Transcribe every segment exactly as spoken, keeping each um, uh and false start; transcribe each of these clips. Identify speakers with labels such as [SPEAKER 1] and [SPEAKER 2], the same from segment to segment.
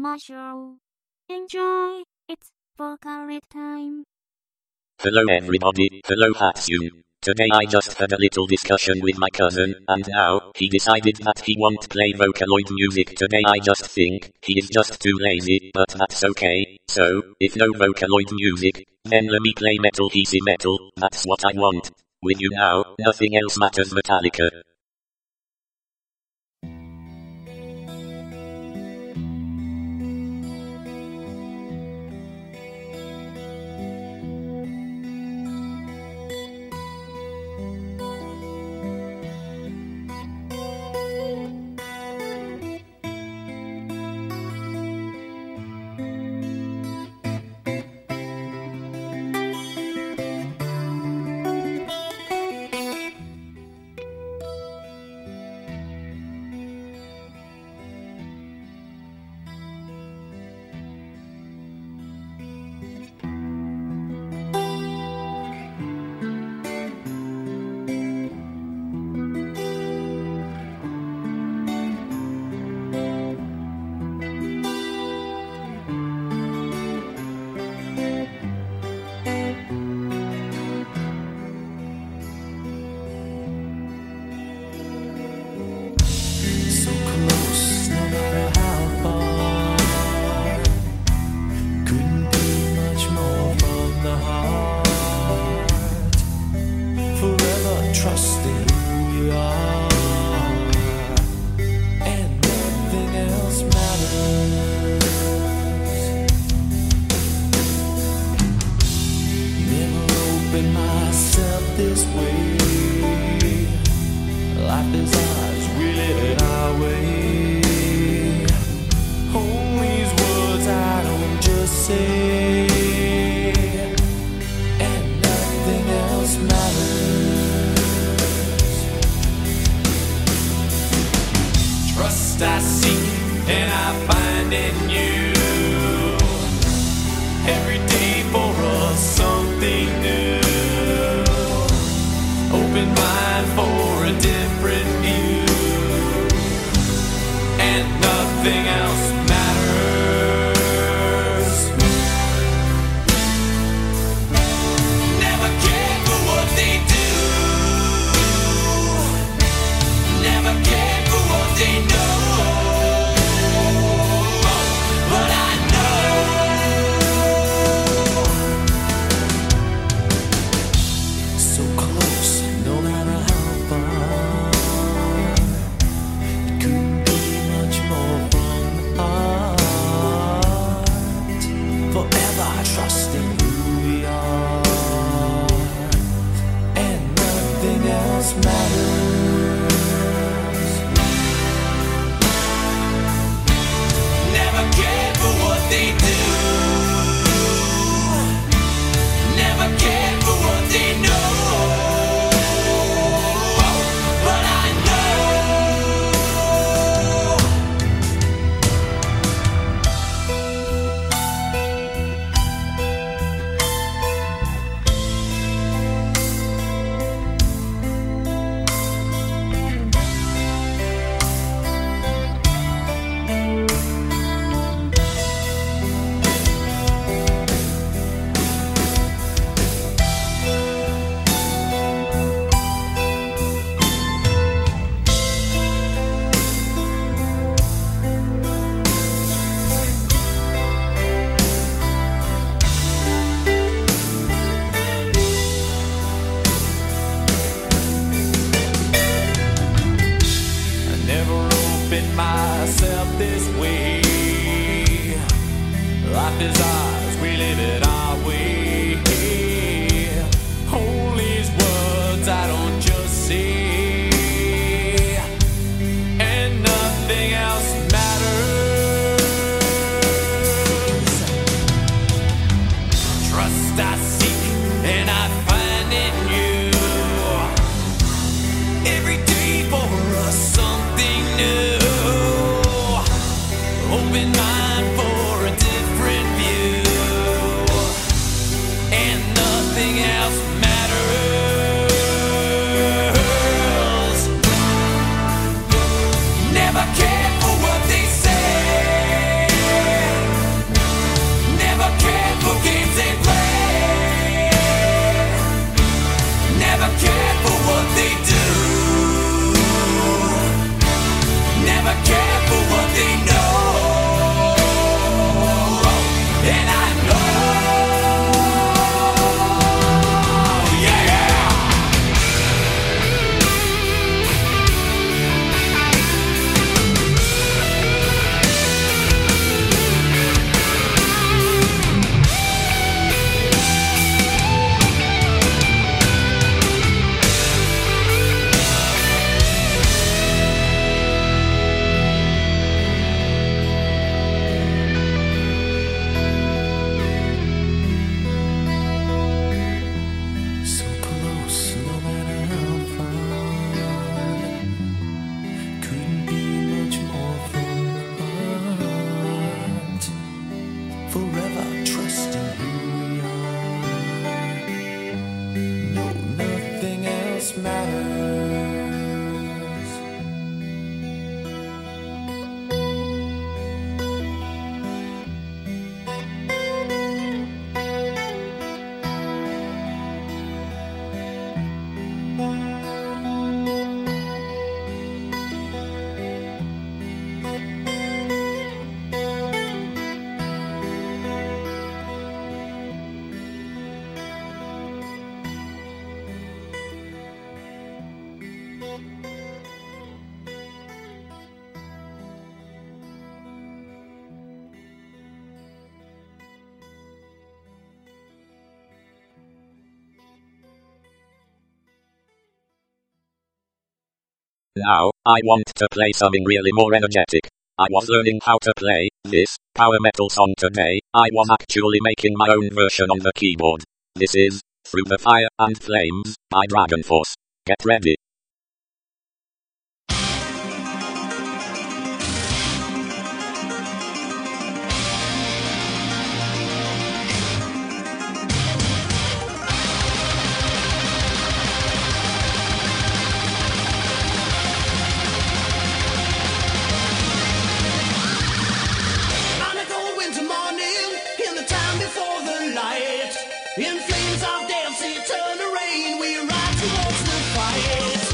[SPEAKER 1] my show. Enjoy, it's Vocaloid time.
[SPEAKER 2] Hello everybody, hello Hatsune. Today I just had a little discussion with my cousin, and now, he decided that he won't play Vocaloid music today. I just think, he is just too lazy, but that's okay. So, if no Vocaloid music, then let me play Metal Easy Metal, that's what I want. With you now, Nothing Else Matters Metallica.
[SPEAKER 3] Trusting who we are, and nothing else matters. Never opened myself this way. Life is ours, we live it our way. Hold these words I don't just say, and nothing else matters. Trust I seek and I find in you. Every day for us something new. Open mind for a different view, and nothing else matters. Never cared for what they do. Never cared for what they know. Myself this way. Life is ours, we live it our way. Hold these words I don't just say, and nothing else matters. Trust I seek and I find in you. Every day for us something new. Open mind for a different view,
[SPEAKER 2] Now, I want to play something really more energetic. I was learning how to play this power metal song today. I was actually making my own version on the keyboard. This is Through the Fire and Flames by Dragon Force. Get ready.
[SPEAKER 3] In flames of dancing, turn the rain, we ride towards the fight.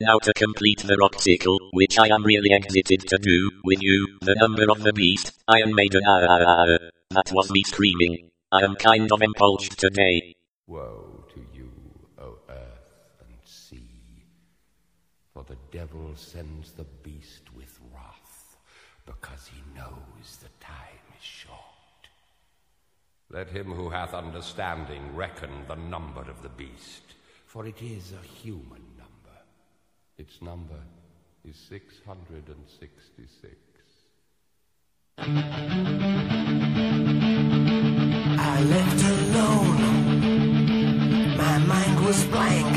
[SPEAKER 2] now to complete the rock cycle, which I am really excited to do, with you, the number of the beast, Iron Maiden. Ah, ah, ah, ah. That was me screaming. I am kind of impulsed today.
[SPEAKER 4] Woe to you, O earth and sea, for the devil sends the beast with wrath, because he knows the time is short. Let him who hath understanding reckon the number of the beast, for it is a human number. Its number is six hundred sixty-six.
[SPEAKER 5] I left alone. My mind was blank.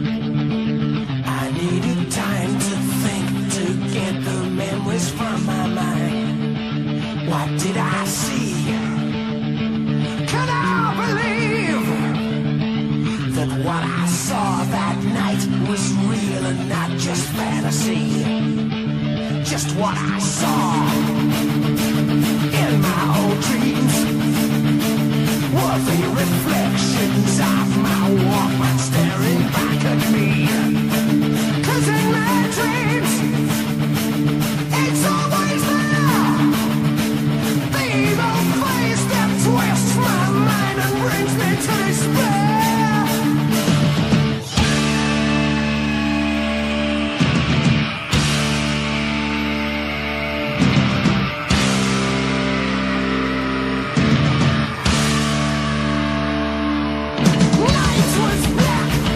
[SPEAKER 5] I needed time to think, to get the memories from my mind. What did I see? Can I believe that what I saw that night was real and not just fantasy? Just what I saw in my old dreams were the reflections of my Walkman staring back at me. 'Cause in my dreams, it's always there, the evil face that twists my mind and brings me to despair. Night was black.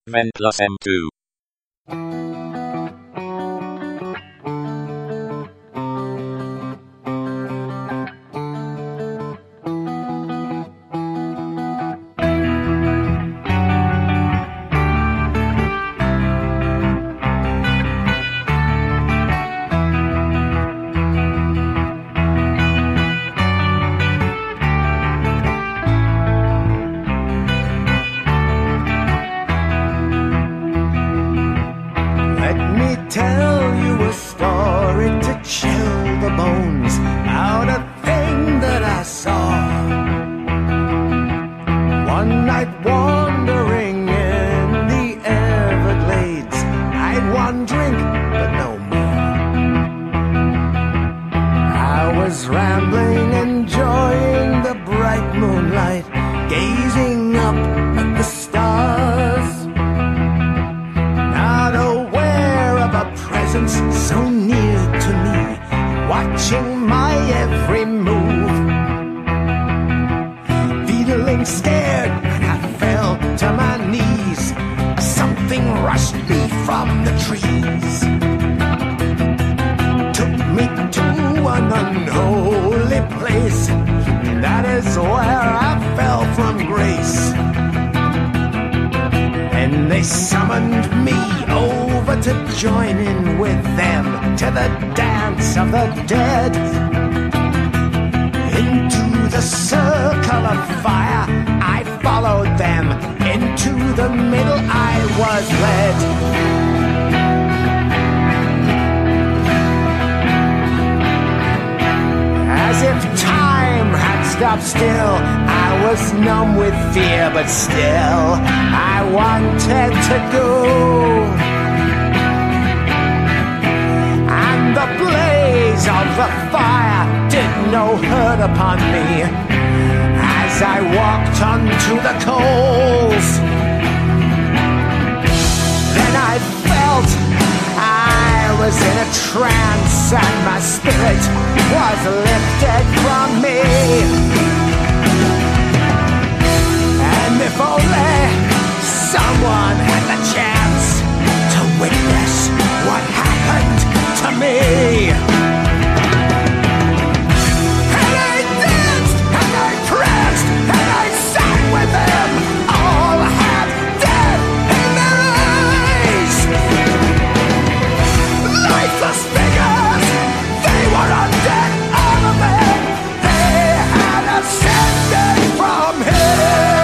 [SPEAKER 2] then plus M two.
[SPEAKER 5] Tell you a story to chill the bones out a thing that I saw. One night wandering in the Everglades, I'd one drink but no more. I was rambling, enjoying the bright moonlight, gazing up at the stars. So near to me, watching my every move. Feeling scared when I fell to my knees, something rushed me from the trees. Took me to an unholy place, that is where I fell from grace. And they summoned me over to join in with them to the dance of the dead. Into the circle of fire I followed them, into the middle I was led. As if time had stopped still, I was numb with fear, but still I wanted to go. And the blaze of the fire did no hurt upon me as I walked onto the coals. Then I felt I was in a trance and my spirit was lifted from me. And if only someone had the chance to witness what happened to me. And I danced, and I pranced, and I sang with them. All had death in their eyes. Lifeless figures, they were undead, all of them. They had ascended from hell.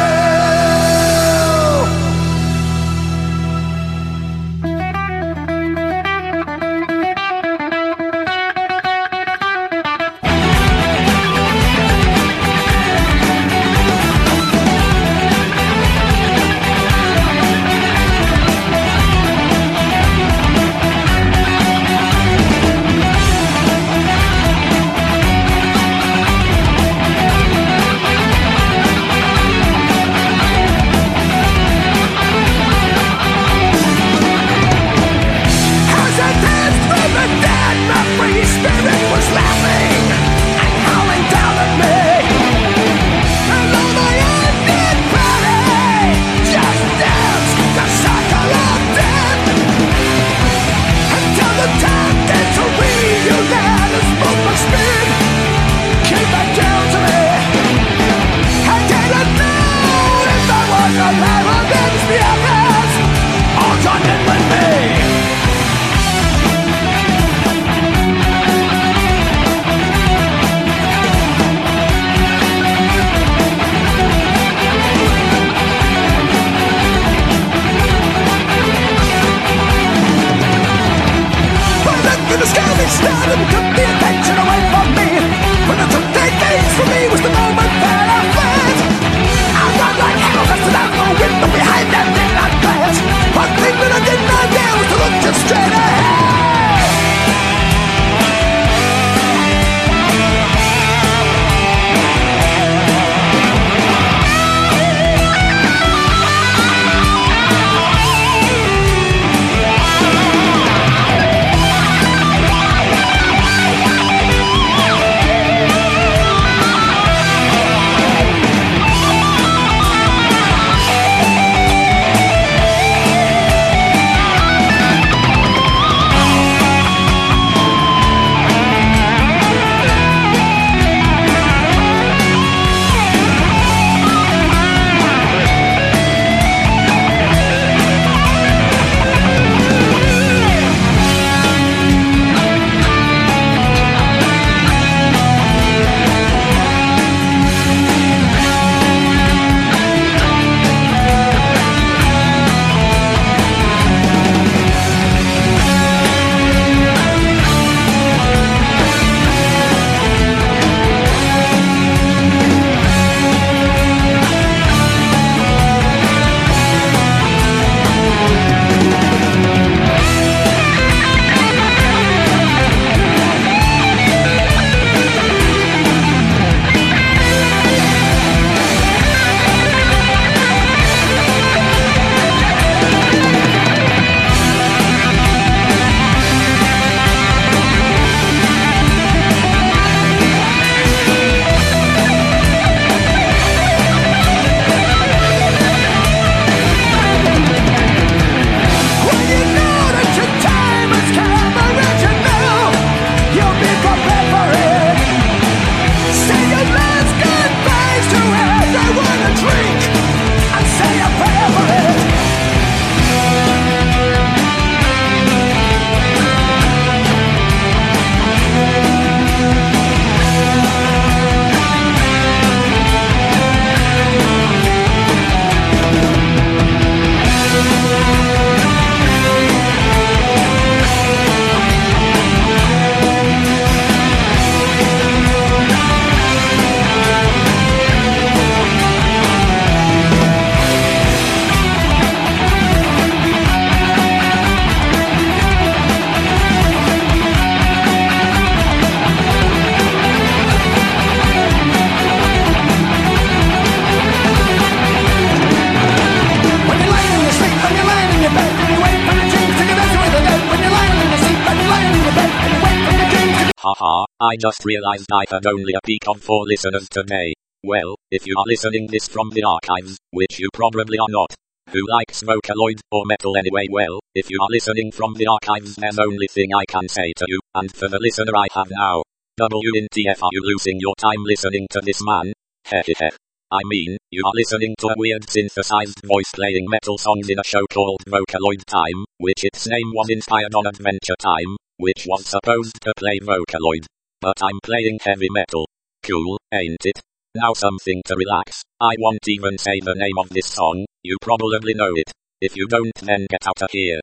[SPEAKER 2] Haha, I just realized I had only a peak of four listeners today. Well, if you are listening this from the archives, which you probably are not, who likes Vocaloid or metal anyway? Well, if you are listening from the archives, there's only thing I can say to you, and for the listener I have now. W N T F, are you losing your time listening to this man? Hehehe. I mean, you are listening to a weird synthesized voice playing metal songs in a show called Vocaloid Time, which its name was inspired on Adventure Time, which was supposed to play Vocaloid. But I'm playing heavy metal. Cool, ain't it? Now something to relax. I won't even say the name of this song, you probably know it. If you don't, then get out of here.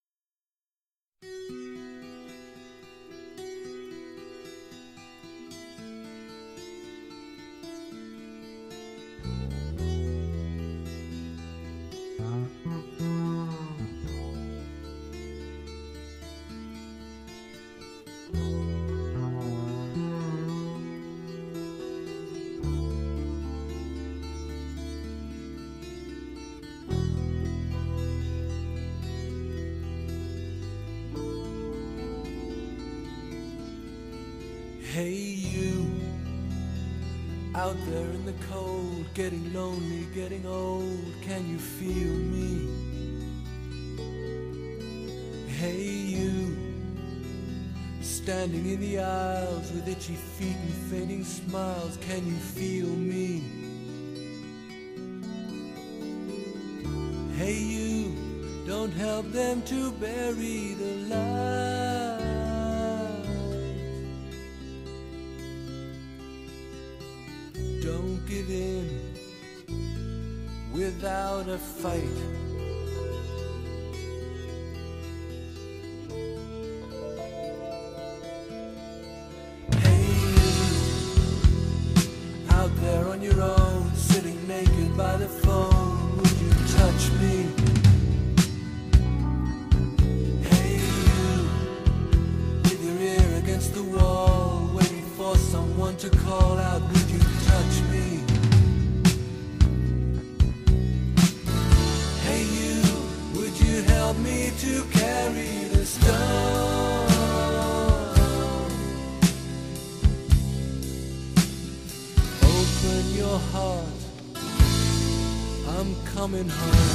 [SPEAKER 3] Hey you, out there in the cold, getting lonely, getting old, can you feel me? Hey you, standing in the aisles with itchy feet and fading smiles, can you feel me? Hey you, don't help them to bury the light. Don't give in without a fight. Hey you, out there on your own, sitting naked by the phone, would you touch me? Hey you, with your ear against the wall, waiting for someone to call out, would you touch me? Hey you, would you help me to carry the stone? Open your heart, I'm coming home.